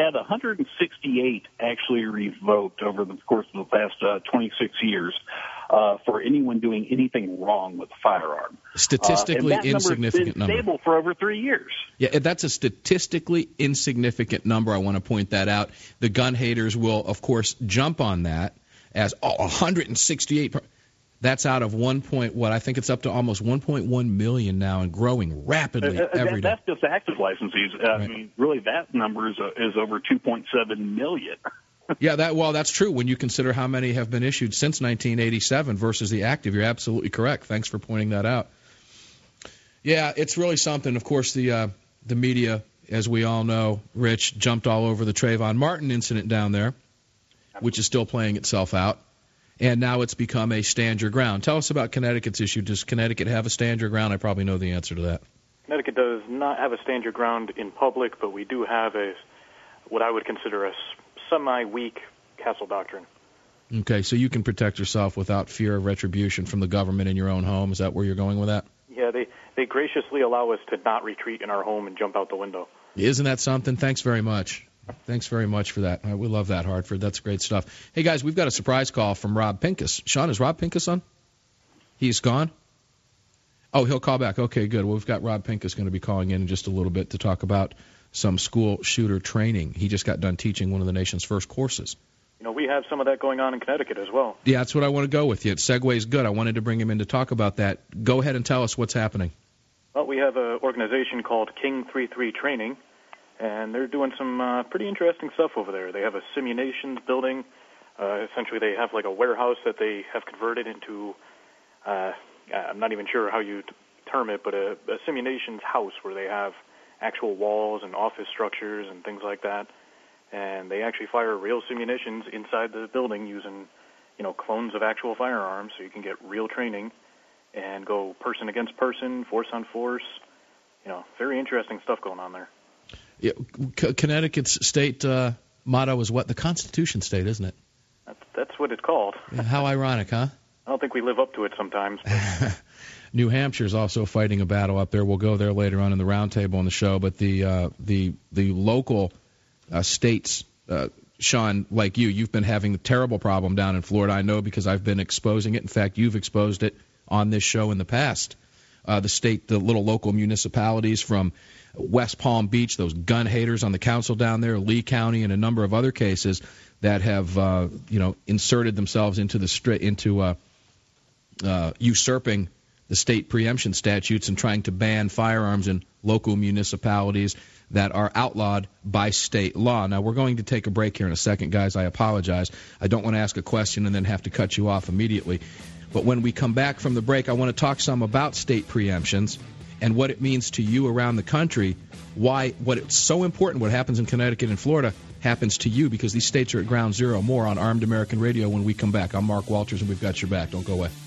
168 actually revoked over the course of the past 26 years for anyone doing anything wrong with a firearm. Statistically insignificant number. Been stable for over 3 years. Yeah, that's a statistically insignificant number. I want to point that out. The gun haters will, of course, jump on that as 168. That's out of I think it's up to almost 1.1 million now and growing rapidly every day. That's just active licensees. I mean, really, that number is over 2.7 million. Yeah, that's true when you consider how many have been issued since 1987 versus the active. You're absolutely correct. Thanks for pointing that out. Yeah, it's really something. Of course, the media, as we all know, Rich, jumped all over the Trayvon Martin incident down there, which is still playing itself out. And now it's become a stand your ground. Tell us about Connecticut's issue. Does Connecticut have a stand your ground? I probably know the answer to that. Connecticut does not have a stand your ground in public, but we do have what I would consider a semi-weak castle doctrine. Okay, so you can protect yourself without fear of retribution from the government in your own home. Is that where you're going with that? Yeah, they graciously allow us to not retreat in our home and jump out the window. Isn't that something? Thanks very much. Thanks very much for that. We love that, Hartford. That's great stuff. Hey, guys, we've got a surprise call from Rob Pincus. Sean, is Rob Pincus on? He's gone? Oh, he'll call back. Okay, good. Well, we've got Rob Pincus going to be calling in just a little bit to talk about some school shooter training. He just got done teaching one of the nation's first courses. You know, we have some of that going on in Connecticut as well. Yeah, that's what I want to go with you. Segway's good. I wanted to bring him in to talk about that. Go ahead and tell us what's happening. Well, we have an organization called King 33 Training, and they're doing some pretty interesting stuff over there. They have a simulations building. Essentially, they have like a warehouse that they have converted into, I'm not even sure how you term it, but a simulations house where they have actual walls and office structures and things like that. And they actually fire real simulations inside the building using, clones of actual firearms, so you can get real training and go person against person, force on force. Very interesting stuff going on there. Yeah, Connecticut's state motto is what? The Constitution State, isn't it? That's what it's called. Yeah, how ironic, huh? I don't think we live up to it sometimes. New Hampshire's also fighting a battle up there. We'll go there later on in the roundtable on the show. But the local states, Sean, like you've been having a terrible problem down in Florida. I know because I've been exposing it. In fact, you've exposed it on this show in the past. The little local municipalities from West Palm Beach, those gun haters on the council down there, Lee County, and a number of other cases that have inserted themselves into usurping the state preemption statutes and trying to ban firearms in local municipalities that are outlawed by state law. Now, we're going to take a break here in a second, guys. I apologize. I don't want to ask a question and then have to cut you off immediately. But when we come back from the break, I want to talk some about state preemptions and what it means to you around the country, what it's so important, what happens in Connecticut and Florida happens to you, because these states are at ground zero. More on Armed American Radio when we come back. I'm Mark Walters, and we've got your back. Don't go away.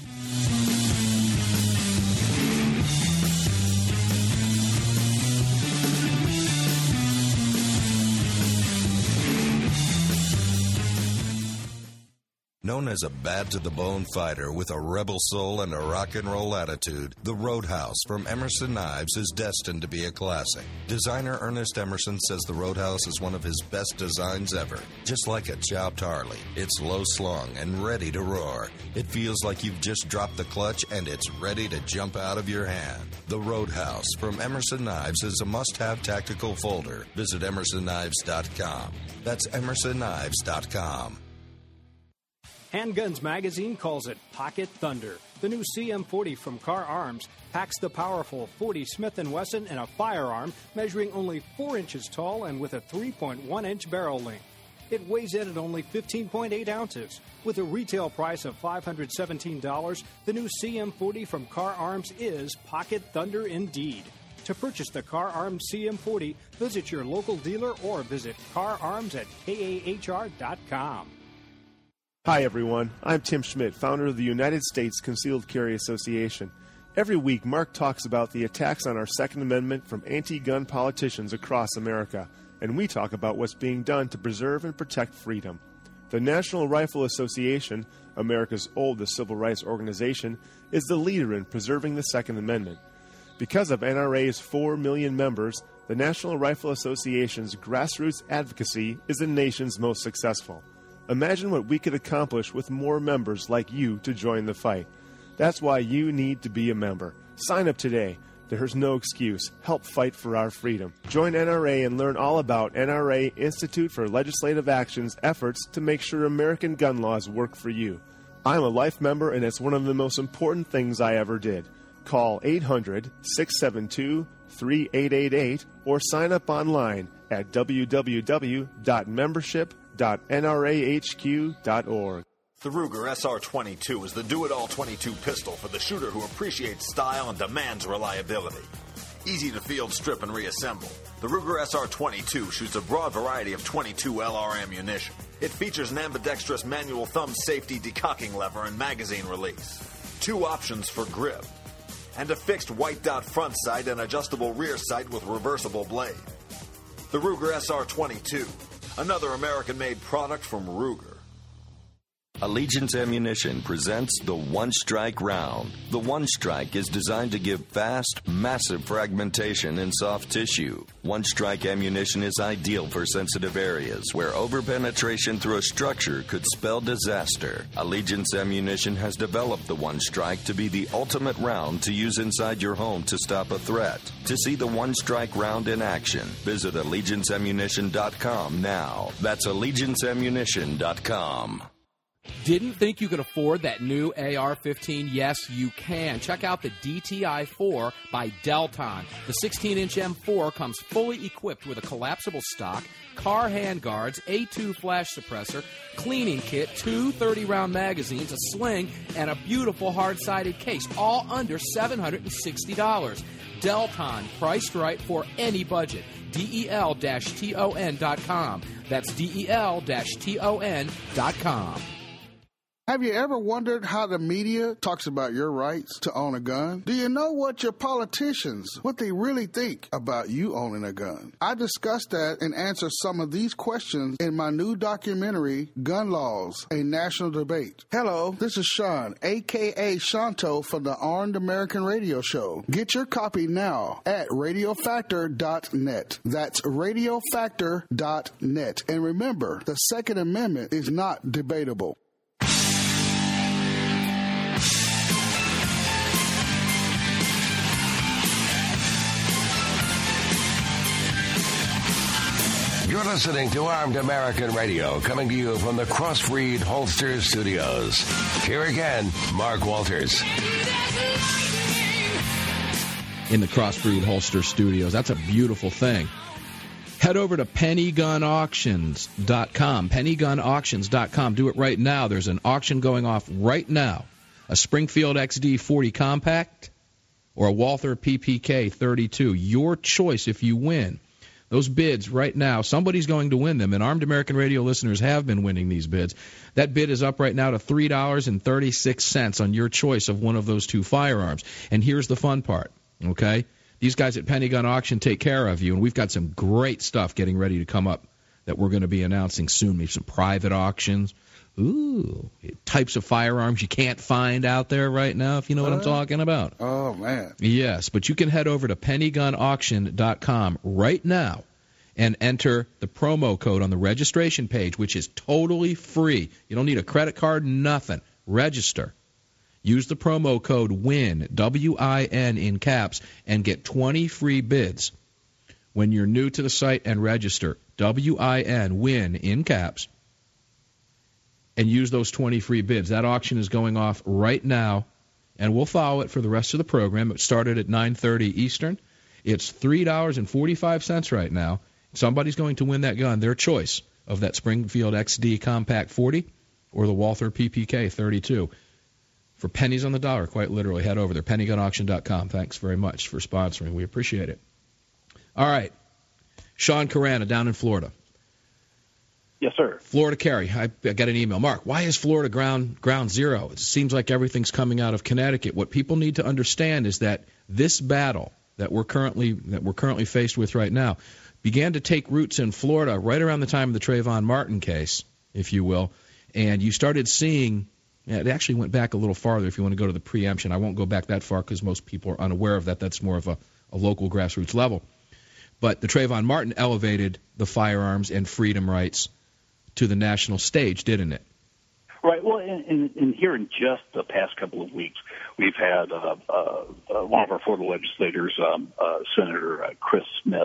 Known as a bad-to-the-bone fighter with a rebel soul and a rock and roll attitude, the Roadhouse from Emerson Knives is destined to be a classic. Designer Ernest Emerson says the Roadhouse is one of his best designs ever. Just like a chopped Harley, it's low-slung and ready to roar. It feels like you've just dropped the clutch and it's ready to jump out of your hand. The Roadhouse from Emerson Knives is a must-have tactical folder. Visit emersonKnives.com. That's emersonKnives.com. Handguns Magazine calls it Pocket Thunder. The new CM40 from Car Arms packs the powerful .40 Smith & Wesson in a firearm measuring only 4 inches tall and with a 3.1-inch barrel length. It weighs in at only 15.8 ounces. With a retail price of $517, the new CM40 from Car Arms is Pocket Thunder indeed. To purchase the Car Arms CM40, visit your local dealer or visit cararms@kahr.com. Hi, everyone. I'm Tim Schmidt, founder of the United States Concealed Carry Association. Every week, Mark talks about the attacks on our Second Amendment from anti-gun politicians across America, and we talk about what's being done to preserve and protect freedom. The National Rifle Association, America's oldest civil rights organization, is the leader in preserving the Second Amendment. Because of NRA's 4 million members, the National Rifle Association's grassroots advocacy is the nation's most successful. Imagine what we could accomplish with more members like you to join the fight. That's why you need to be a member. Sign up today. There's no excuse. Help fight for our freedom. Join NRA and learn all about NRA Institute for Legislative Action's efforts to make sure American gun laws work for you. I'm a life member, and it's one of the most important things I ever did. Call 800-672-3888 or sign up online at www.membership.nrahq.org. The Ruger SR-22 is the do-it-all .22 pistol for the shooter who appreciates style and demands reliability. Easy to field, strip, and reassemble, the Ruger SR-22 shoots a broad variety of .22 LR ammunition. It features an ambidextrous manual thumb safety decocking lever and magazine release, 2 options for grip, and a fixed white dot front sight and adjustable rear sight with reversible blade. The Ruger SR-22, another American-made product from Ruger. Allegiance Ammunition presents the One Strike Round. The One Strike is designed to give fast, massive fragmentation in soft tissue. One Strike ammunition is ideal for sensitive areas where overpenetration through a structure could spell disaster. Allegiance Ammunition has developed the One Strike to be the ultimate round to use inside your home to stop a threat. To see the One Strike round in action, visit AllegianceAmmunition.com now. That's AllegianceAmmunition.com. Didn't think you could afford that new AR-15? Yes, you can. Check out the DTI-4 by Delton. The 16-inch M4 comes fully equipped with a collapsible stock, car handguards, A2 flash suppressor, cleaning kit, 2 30-round magazines, a sling, and a beautiful hard-sided case, all under $760. Delton, priced right for any budget. DEL-TON.com. That's DEL-TON.com. Have you ever wondered how the media talks about your rights to own a gun? Do you know what your politicians, what they really think about you owning a gun? I discuss that and answer some of these questions in my new documentary, Gun Laws, A National Debate. Hello, this is Sean, a.k.a. Shanto from the Armed American Radio Show. Get your copy now at RadioFactor.net. That's RadioFactor.net. And remember, the Second Amendment is not debatable. You're listening to Armed American Radio, coming to you from the Crossbreed Holster Studios. Here again, Mark Walters. In the Crossbreed Holster Studios. That's a beautiful thing. Head over to pennygunauctions.com, pennygunauctions.com. Do it right now. There's an auction going off right now. A Springfield XD 40 Compact or a Walther PPK 32. Your choice if you win. Those bids right now, somebody's going to win them, and Armed American Radio listeners have been winning these bids. That bid is up right now to $3.36 on your choice of one of those 2 firearms. And here's the fun part, okay? These guys at Penny Gun Auction take care of you, and we've got some great stuff getting ready to come up that we're going to be announcing soon. Maybe some private auctions, Ooh, types of firearms you can't find out there right now, if you know what I'm talking about. Oh, man. Yes, but you can head over to pennygunauction.com right now and enter the promo code on the registration page, which is totally free. You don't need a credit card, nothing. Register. Use the promo code WIN, W-I-N in caps, and get 20 free bids. When you're new to the site and register, W-I-N, WIN in caps, and use those 20 free bids. That auction is going off right now, and we'll follow it for the rest of the program. It started at 9:30 Eastern. It's $3.45 right now. Somebody's going to win that gun, their choice of that Springfield XD Compact 40 or the Walther PPK 32. For pennies on the dollar, quite literally, head over there, pennygunauction.com. Thanks very much for sponsoring. We appreciate it. All right. Sean Carana down in Florida. Yes, sir. Florida Carry. I got an email. Mark, why is Florida ground zero? It seems like everything's coming out of Connecticut. What people need to understand is that this battle that we're currently faced with right now began to take roots in Florida right around the time of the Trayvon Martin case, if you will, and you started seeing. It actually went back a little farther if you want to go to the preemption. I won't go back that far because most people are unaware of that. That's more of a local grassroots level. But the Trayvon Martin elevated the firearms and freedom rights to the national stage, didn't it? Right. Well, and here in just the past couple of weeks, we've had one of our Florida legislators, Senator Chris Smith,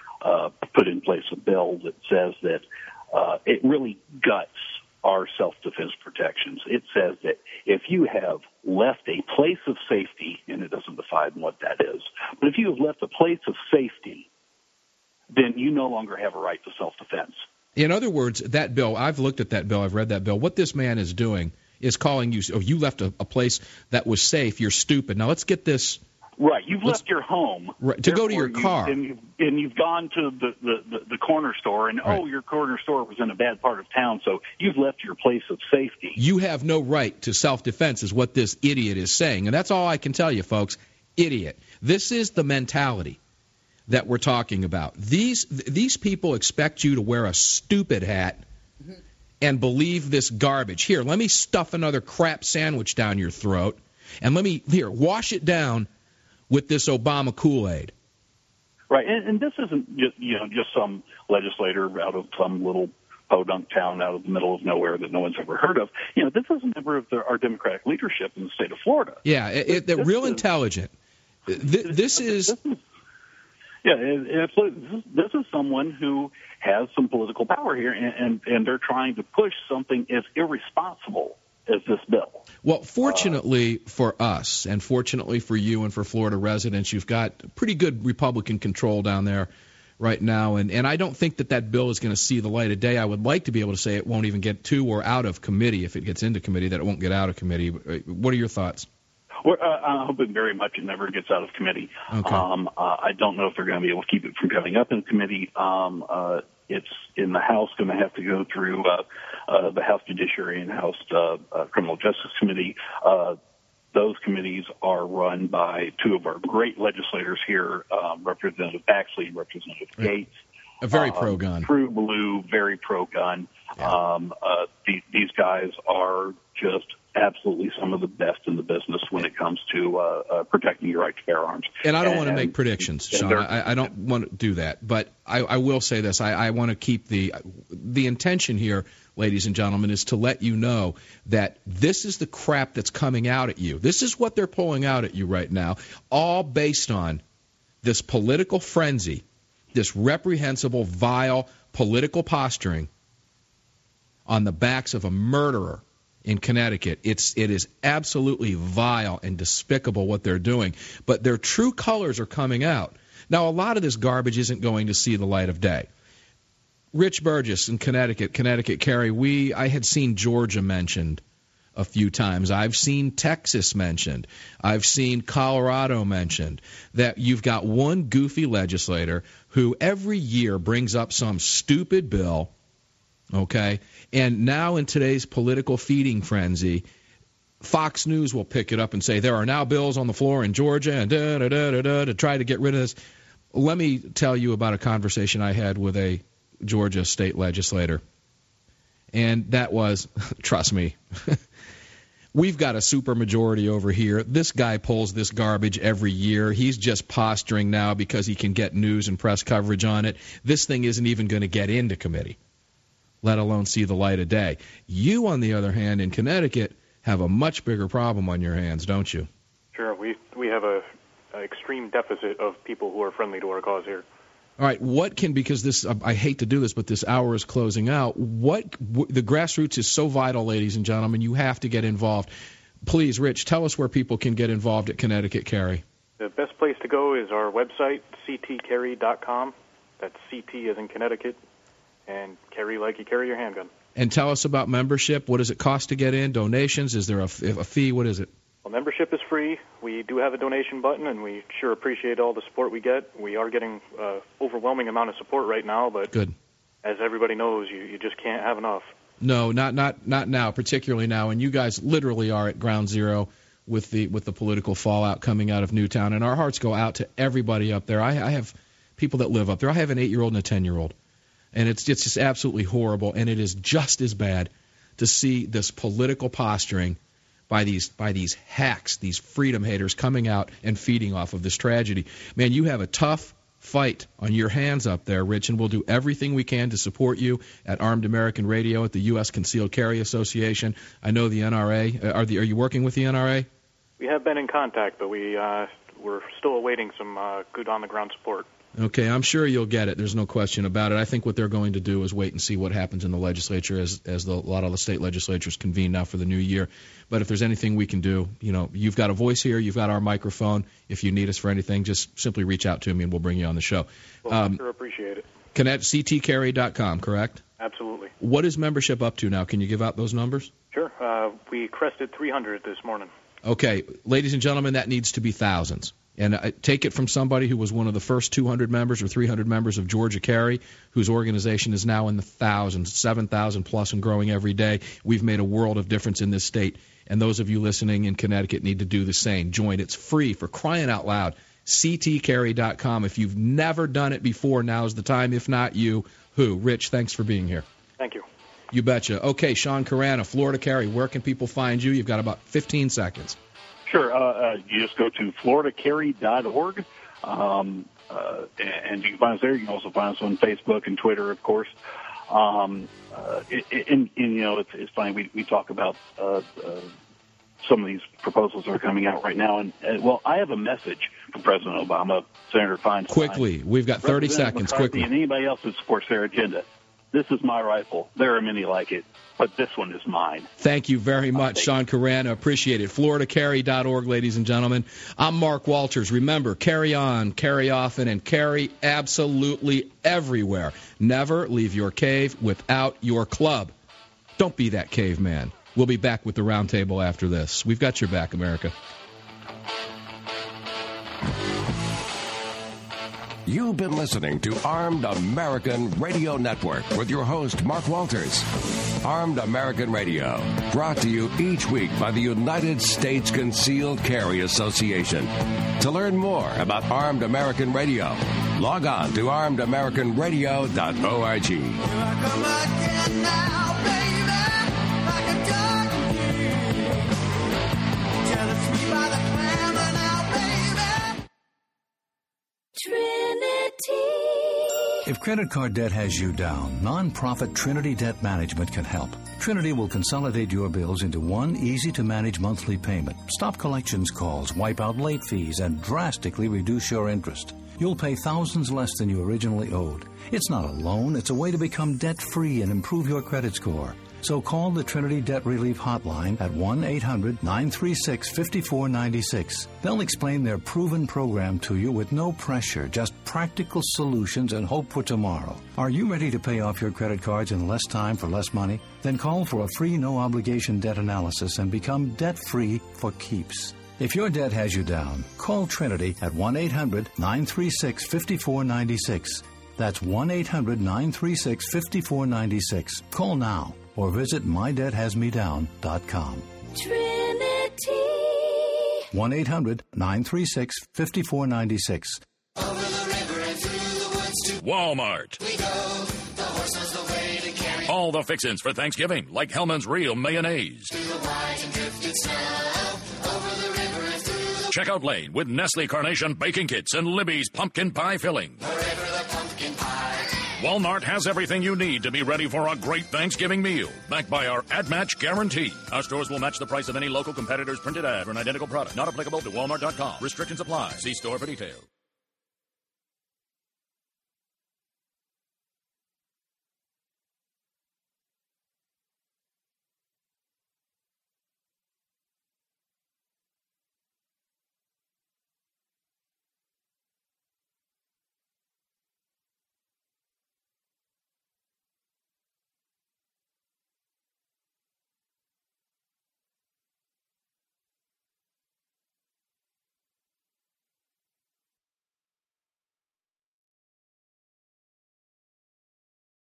put in place a bill that says that it really guts our self-defense protections. It says that if you have left a place of safety, and it doesn't define what that is, but if you have left a place of safety, then you no longer have a right to self-defense. In other words, that bill, I've looked at that bill, I've read that bill. What this man is doing is calling you, oh, you left a place that was safe, you're stupid. Now let's get this. Right, you've left your home to go to your car, and you've gone to the corner store, and right. Your corner store was in a bad part of town, so you've left your place of safety. You have no right to self-defense, is what this idiot is saying, and that's all I can tell you, folks. Idiot. This is the mentality that we're talking about. These people expect you to wear a stupid hat and believe this garbage. Here, let me stuff another crap sandwich down your throat, and wash it down with this Obama Kool-Aid. Right, and this isn't just some legislator out of some little podunk town out of the middle of nowhere that no one's ever heard of. This is a member of our Democratic leadership in the state of Florida. Yeah, they're real intelligent. This is... Yeah, absolutely. This is someone who has some political power here, and they're trying to push something as irresponsible as this bill. Well, fortunately for us, and fortunately for you and for Florida residents, you've got pretty good Republican control down there right now, and I don't think that bill is going to see the light of day. I would like to be able to say it won't even get to or out of committee. If it gets into committee, that it won't get out of committee. What are your thoughts? I'm hoping very much it never gets out of committee. Okay. I don't know if they're going to be able to keep it from coming up in committee. It's in the House going to have to go through the House Judiciary and House Criminal Justice Committee. Those committees are run by two of our great legislators here, Representative Baxley and Representative Gates. Very pro-gun. True blue, very pro-gun. Yeah. These guys are just absolutely some of the best in the business when it comes to protecting your right to bear arms. And I don't want to make predictions, Sean. I don't want to do that. But I will say this. I want to keep the intention here, ladies and gentlemen, is to let you know that this is the crap that's coming out at you. This is what they're pulling out at you right now, all based on this political frenzy, this reprehensible, vile political posturing on the backs of a murderer in Connecticut. It is absolutely vile and despicable what they're doing, but their true colors are coming out. Now, a lot of this garbage isn't going to see the light of day. Rich Burgess in Connecticut Carey, I had seen Georgia mentioned a few times. I've seen Texas mentioned. I've seen Colorado mentioned. That you've got one goofy legislator who every year brings up some stupid bill, okay? And now in today's political feeding frenzy, Fox News will pick it up and say there are now bills on the floor in Georgia and to try to get rid of this. Let me tell you about a conversation I had with a Georgia state legislator. And that was, trust me, we've got a supermajority over here. This guy pulls this garbage every year. He's just posturing now because he can get news and press coverage on it. This thing isn't even going to get into committee, let alone see the light of day. You, on the other hand, in Connecticut, have a much bigger problem on your hands, don't you? Sure. We have an extreme deficit of people who are friendly to our cause here. All right, because this, I hate to do this, but this hour is closing out. The grassroots is so vital, ladies and gentlemen. You have to get involved. Please, Rich, tell us where people can get involved at Connecticut Carry. The best place to go is our website, ctcarry.com. That's CT as in Connecticut, and carry like you carry your handgun. And tell us about membership. What does it cost to get in? Donations? Is there a fee? What is it? Well, membership is free. We do have a donation button, and we sure appreciate all the support we get. We are getting overwhelming amount of support right now, but good. As everybody knows, you just can't have enough. No, not now, particularly now. And you guys literally are at ground zero with the political fallout coming out of Newtown, and our hearts go out to everybody up there. I have people that live up there. I have an 8-year-old and a 10-year-old, and it's just absolutely horrible. And it is just as bad to see this political posturing by these hacks, these freedom haters coming out and feeding off of this tragedy. Man, you have a tough fight on your hands up there, Rich, and we'll do everything we can to support you at Armed American Radio, at the U.S. Concealed Carry Association. I know the NRA. Are you working with the NRA? We have been in contact, but we're still awaiting some good on-the-ground support. Okay, I'm sure you'll get it. There's no question about it. I think what they're going to do is wait and see what happens in the legislature as a lot of the state legislatures convene now for the new year. But if there's anything we can do, you've got a voice here. You've got our microphone. If you need us for anything, just simply reach out to me and we'll bring you on the show. Well, I sure appreciate it. CTcarry.com, correct? Absolutely. What is membership up to now? Can you give out those numbers? Sure. We crested 300 this morning. Okay, ladies and gentlemen, that needs to be thousands. And take it from somebody who was one of the first 200 members or 300 members of Georgia Carry, whose organization is now in the thousands, 7,000 plus and growing every day. We've made a world of difference in this state. And those of you listening in Connecticut need to do the same. Join. It's free, for crying out loud. CTcarry.com. If you've never done it before, now's the time. If not, you, who? Rich, thanks for being here. Thank you. You betcha. Okay, Sean Carana, Florida Carry. Where can people find you? You've got about 15 seconds. Sure. You just go to floridacarry.org, and you can find us there. You can also find us on Facebook and Twitter, of course. It's funny. We talk about some of these proposals that are coming out right now. And I have a message for President Obama, Senator Feinstein. Quickly. We've got 30 seconds. Quickly. And anybody else that supports their agenda. This is my rifle. There are many like it, but this one is mine. Thank you very much, Sean Carana. Appreciate it. FloridaCarry.org, ladies and gentlemen. I'm Mark Walters. Remember, carry on, carry often, and carry absolutely everywhere. Never leave your cave without your club. Don't be that caveman. We'll be back with the roundtable after this. We've got your back, America. You've been listening to Armed American Radio Network with your host, Mark Walters. Armed American Radio, brought to you each week by the United States Concealed Carry Association. To learn more about Armed American Radio, log on to armedamericanradio.org. If credit card debt has you down, nonprofit Trinity Debt Management can help. Trinity will consolidate your bills into one easy-to-manage monthly payment, stop collections calls, wipe out late fees, and drastically reduce your interest. You'll pay thousands less than you originally owed. It's not a loan, it's a way to become debt-free and improve your credit score. So call the Trinity Debt Relief Hotline at 1-800-936-5496. They'll explain their proven program to you with no pressure, just practical solutions and hope for tomorrow. Are you ready to pay off your credit cards in less time for less money? Then call for a free no-obligation debt analysis and become debt-free for keeps. If your debt has you down, call Trinity at 1-800-936-5496. That's 1-800-936-5496. Call now. Or visit mydebthasmedown.com. Trinity. 1-800-936-5496. Over the river and through the woods to Walmart. we go. The horse knows the way to carry. All all the fixins for Thanksgiving, like Hellman's Real Mayonnaise. Checkout lane with Nestle Carnation Baking Kits and Libby's Pumpkin Pie Filling. Walmart has everything you need to be ready for a great Thanksgiving meal, backed by our ad match guarantee. Our stores will match the price of any local competitor's printed ad for an identical product. Not applicable to Walmart.com. Restrictions apply. See store for details.